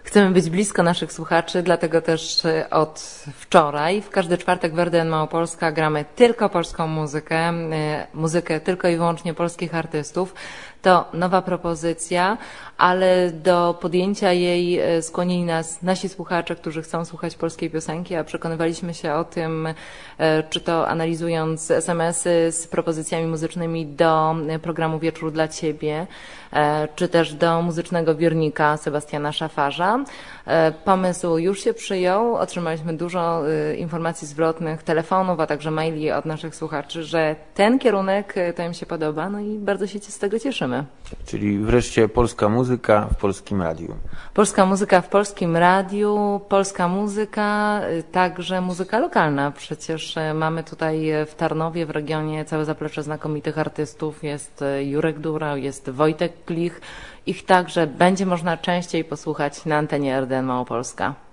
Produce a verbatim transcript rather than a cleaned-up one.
Chcemy być blisko naszych słuchaczy, dlatego też od wczoraj w każdy czwartek w R D N Małopolska gramy tylko polską muzykę, muzykę tylko i wyłącznie polskich artystów. To nowa propozycja, ale do podjęcia jej skłonili nas nasi słuchacze, którzy chcą słuchać polskiej piosenki, a przekonywaliśmy się o tym, czy to analizując es em esy z propozycjami muzycznymi do programu Wieczór dla Ciebie, czy też do muzycznego wiórnika Sebastiana Szafarza. Pomysł już się przyjął, otrzymaliśmy dużo informacji zwrotnych, telefonów, a także maili od naszych słuchaczy, że ten kierunek to im się podoba, no i bardzo się z tego cieszymy. Czyli wreszcie polska muzyka w polskim radiu. Polska muzyka w polskim radiu, polska muzyka, także muzyka lokalna. Przecież mamy tutaj w Tarnowie, w regionie całe zaplecze znakomitych artystów. Jest Jurek Dura, jest Wojtek Klich. Ich także będzie można częściej posłuchać na antenie R D N Małopolska.